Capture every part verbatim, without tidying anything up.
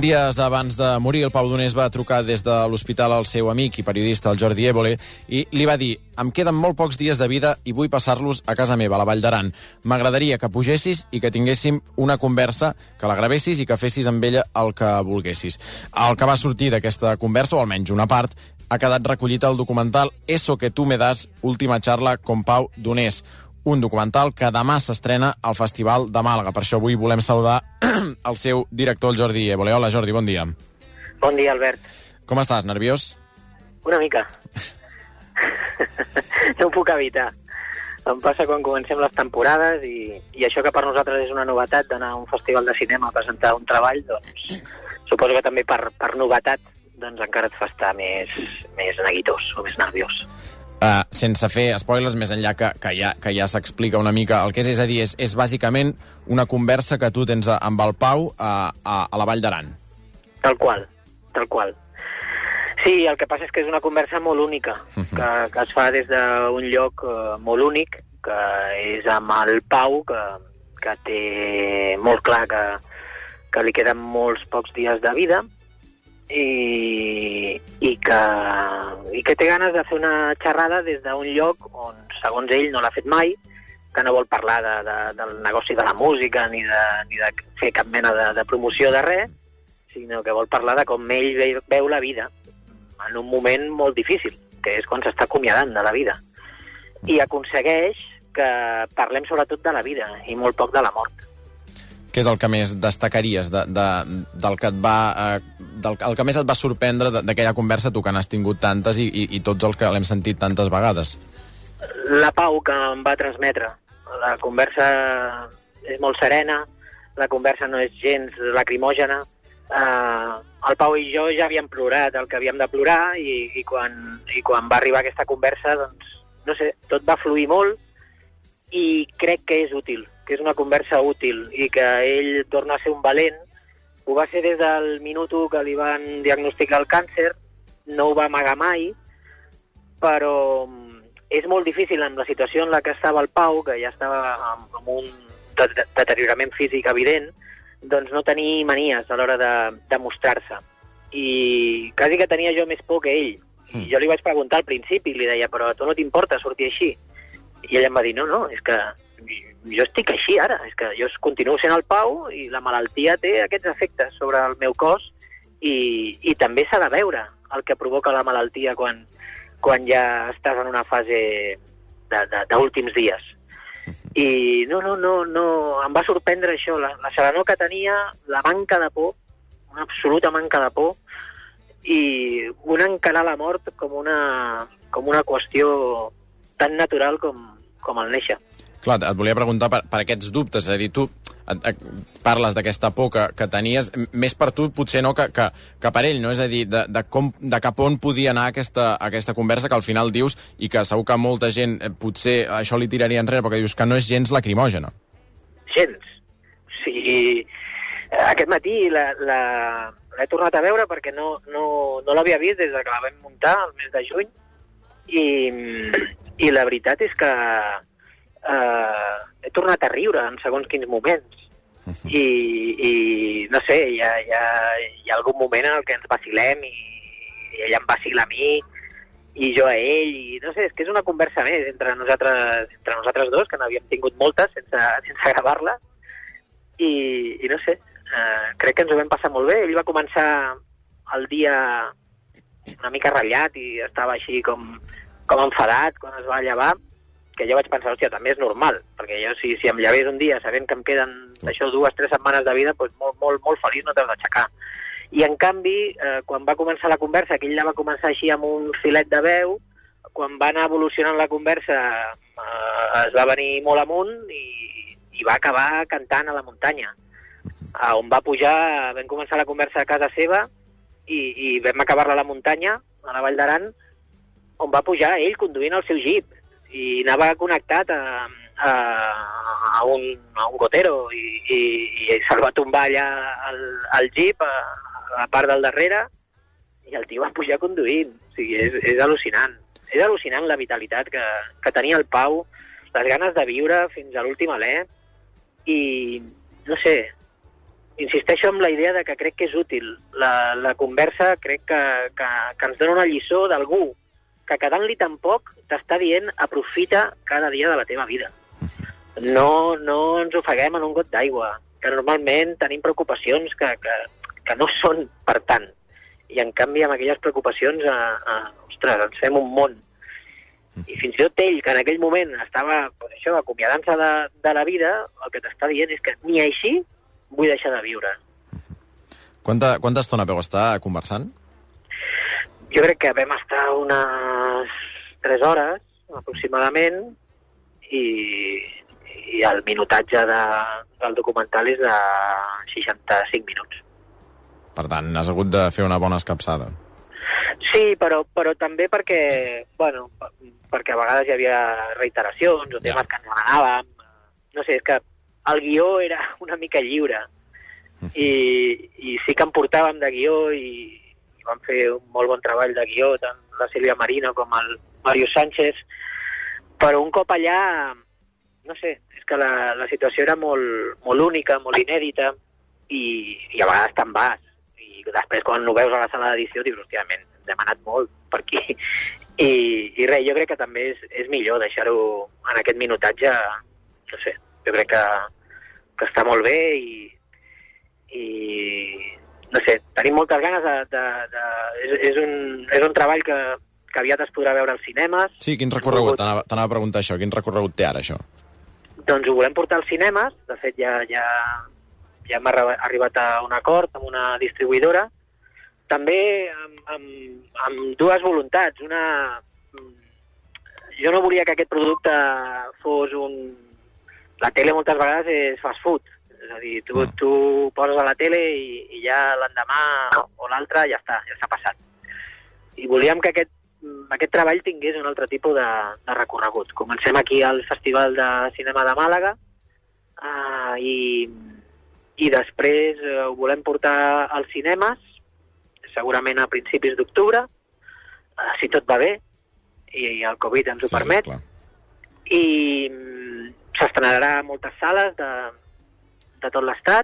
Dies abans de morir, el Pau Donés va trucar des de l'hospital al seu amic i periodista, el Jordi Évole, i li va dir: em queden molt pocs dies de vida i vull passar-los a casa meva, a la Vall d'Aran. M'agradaria que pugessis i que tinguéssim una conversa, que la gravessis i que fessis amb ella el que volguessis. El que va sortir d'aquesta conversa, o almenys una part, ha quedat recollit al documental Eso que tú me das, última charla con Pau Donés. Un documental que demà s'estrena al Festival de Màlaga. Per això avui volem saludar el seu director, el Jordi Évole. Hola, Jordi, bon dia. Bon dia, Albert. Com estàs, nerviós? Una mica. No ho puc evitar. Em passa quan comencem les temporades i, i això que per nosaltres és una novetat d'anar a un festival de cinema a presentar un treball, doncs suposo que també per, per novetat doncs encara et fa estar més, més neguitós o més nerviós. Uh, sense fer spoilers, més enllà que, que ja, que ja s'explica una mica el que és, és a dir, és, és bàsicament una conversa que tu tens amb el Pau a, a, a la Vall d'Aran. Tal qual, tal qual. Sí, el que passa és que és una conversa molt única, uh-huh. que, que es fa des d'un lloc uh, molt únic, que és amb el Pau, que, que té molt clar que, que li queden molts pocs dies de vida, i, i, que, i que té ganes de fer una xerrada des d'un lloc on, segons ell, no l'ha fet mai, que no vol parlar de, de, del negoci de la música ni de, ni de fer cap mena de, de promoció de res, sinó que vol parlar de com ell veu, veu la vida en un moment molt difícil, que és quan s'està acomiadant de la vida. I aconsegueix que parlem sobretot de la vida i molt poc de la mort. Què és el que més destacaries de, de, del que et va, eh, del el que més et va sorprendre d'aquella conversa, tu que n'has tingut tantes i, i, i tots els que l'hem sentit tantes vegades? La pau que em va transmetre. La conversa és molt serena, la conversa no és gens lacrimògena. Eh, el Pau i jo ja havíem plorat el que havíem de plorar i, i, quan, i quan va arribar aquesta conversa, doncs, no sé, tot va fluir molt i crec que és útil, que és una conversa útil i que ell torna a ser un valent. Ho va ser des del minut u que li van diagnosticar el càncer, no ho va amagar mai, però és molt difícil en la situació en la que estava el Pau, que ja estava amb, amb un deteriorament físic evident, doncs no tenir manies a l'hora de, de mostrar-se. I quasi que tenia jo més por que ell. I jo li vaig preguntar al principi, li deia, però a tu no t'importa sortir així? I ell em va dir, no, no, és que jo estic així ara, és que jo continuo sent el Pau i la malaltia té aquests efectes sobre el meu cos i, i també s'ha de veure el que provoca la malaltia quan, quan ja estàs en una fase d'últims dies. I no, no, no, no, em va sorprendre això, la, la serenor que tenia, la manca de por, una absoluta manca de por, i un encarar la mort com una, com una qüestió tan natural com, com el néixer. Clar, et volia preguntar per, per aquests dubtes, és a dir, tu et, et, parles d'aquesta por que, que tenies, més per tu potser no que, que, que per ell, no? És a dir, de, de, com, de cap on podia anar aquesta, aquesta conversa que al final dius, i que segur que molta gent eh, potser això li tiraria enrere, perquè dius que no és gens lacrimògena. Gens. O sigui, aquest matí l'he tornat a veure perquè no, no, no l'havia vist des que la vam muntar el mes de juny, i, i la veritat és que uh, he tornat a riure en segons quins moments. Uh-huh. I, i no sé, hi ha, hi, ha, hi ha algun moment en el que ens vacilem i, i ell em vacila a mi i jo a ell, i no sé, és que és una conversa més entre nosaltres, entre nosaltres dos, que n'havíem tingut moltes sense, sense gravar-la, i, i no sé, uh, crec que ens ho vam passar molt bé. Ell va començar el dia una mica ratllat i estava així com, com enfadat quan es va llevar, que jo vaig pensar, hòstia, també és normal, perquè jo si, si em llevés un dia sabent que em queden això dues, tres setmanes de vida, doncs molt, molt, molt feliç no t'has d'aixecar. I en canvi, eh, quan va començar la conversa, que ell ja va començar així amb un filet de veu, quan va anar evolucionant la conversa eh, es va venir molt amunt i, i va acabar cantant a la muntanya, eh, on va pujar, vam començar la conversa a casa seva i, i vam acabar-la a la muntanya, a la Vall d'Aran, on va pujar ell conduint el seu jeep i anava connectat a, a, a, un, a un gotero i, i, i se'l va tombar allà al, al jeep a, a la part del darrere i el tio va pujar conduint. O sigui, és, és al·lucinant. És al·lucinant la vitalitat que, que tenia el Pau, les ganes de viure fins a l'últim alè i, no sé, insisteixo en la idea de que crec que és útil. La, la conversa crec que, que, que ens dona una lliçó d'algú que quedant-li tan poc t'està dient aprofita cada dia de la teva vida. No, no ens ofeguem en un got d'aigua, que normalment tenim preocupacions que, que, que no són per tant. I en canvi amb aquelles preocupacions, a, a, ostres, ens fem un món. I fins i tot ell, que en aquell moment estava pues, això, acomiadant-se de, de la vida, el que t'està dient és que ni així vull deixar de viure. Quanta, quanta estona vau estar conversant? Jo crec que vam estar unes tres hores, aproximadament, i, i el minutatge de, del documental és de seixanta-cinc minuts. Per tant, has hagut de fer una bona escapçada. Sí, però, però també perquè, bueno, perquè a vegades hi havia reiteracions o temes ja. que ens anàvem. No sé, és que el guió era una mica lliure i, i sí que em portàvem de guió i, i vam fer un molt bon treball de guió, tant la Sílvia Marino com el Mario Sánchez, però un cop allà, no sé, és que la, la situació era molt, molt única, molt inèdita i, i a vegades te'n vas. Després, quan ho veus a la sala d'edició, dius, hòstia, hem demanat molt per aquí. I, i res, jo crec que també és, és millor deixar-ho en aquest minutatge, no sé, jo crec que, que està molt bé i, i no sé, tenim moltes ganes de... de, de és, és, un, és un treball que, que aviat es podrà veure als cinemes. Sí, quin recorregut? T'anava, t'anava a preguntar això, quin recorregut té ara, això? Doncs ho volem portar als cinemes, de fet ja... ja ja hem arribat a un acord amb una distribuïdora, també amb, amb, amb dues voluntats. Una, jo no volia que aquest producte fos un... La tele moltes vegades és fast food, és a dir, tu, mm. tu poses a la tele i, i ja l'endemà o l'altre ja està, ja s'ha passat. I volíem que aquest, aquest treball tingués un altre tipus de, de recorregut. Comencem aquí al Festival de Cinema de Màlaga uh, i... i després eh, ho volem portar als cinemes, segurament a principis d'octubre, eh, si tot va bé, i, i el Covid ens ho sí, permet, sí, i mm, s'estrenarà a moltes sales de, de tot l'estat,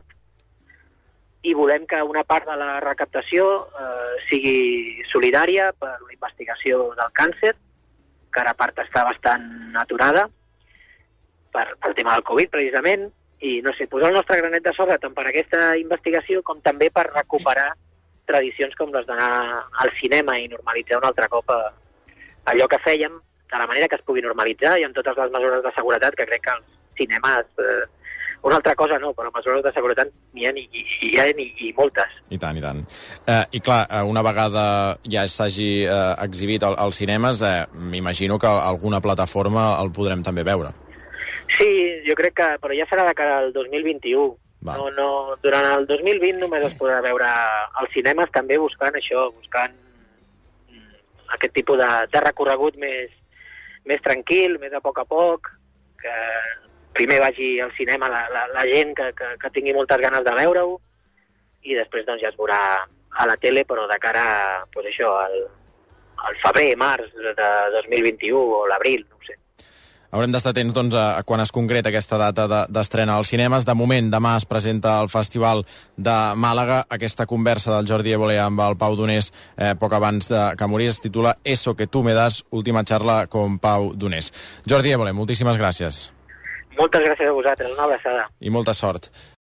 i volem que una part de la recaptació eh, sigui solidària per la investigació del càncer, que ara part està bastant aturada, per, pel tema del Covid, precisament, i, no sé, posar el nostre granet de sorra tant per aquesta investigació com també per recuperar tradicions com les d'anar al cinema i normalitzar un altre cop eh, allò que fèiem, de la manera que es pugui normalitzar i amb totes les mesures de seguretat que crec que els cinemes... Eh, una altra cosa no, però mesures de seguretat n'hi ha, i, i, hi ha i, i moltes. I tant, i tant. Eh, I clar, una vegada ja s'hagi eh, exhibit al, als cinemes, eh, m'imagino que alguna plataforma el podrem també veure. Sí, jo crec que... Però ja serà de cara al dos mil vint-i-u. No, no, durant el dos mil vint només es podrà veure als cinemes, també buscant això, buscant aquest tipus de, de recorregut més, més tranquil, més a poc a poc, que primer vagi al cinema la, la, la gent que, que, que tingui moltes ganes de veure-ho, i després doncs, ja es veurà a la tele, però de cara pues, això, al, al febrer, març de dos mil vint-i-u o l'abril, no ho sé. Haurem d'estar atents doncs, a quan es concreta aquesta data d'estrena als cinemes. De moment, demà es presenta al Festival de Màlaga. Aquesta conversa del Jordi Évole amb el Pau Donés eh, poc abans de que morís es titula Eso que tú me das, última charla con Pau Donés. Jordi Évole, moltíssimes gràcies. Moltes gràcies a vosaltres, una abraçada. I molta sort.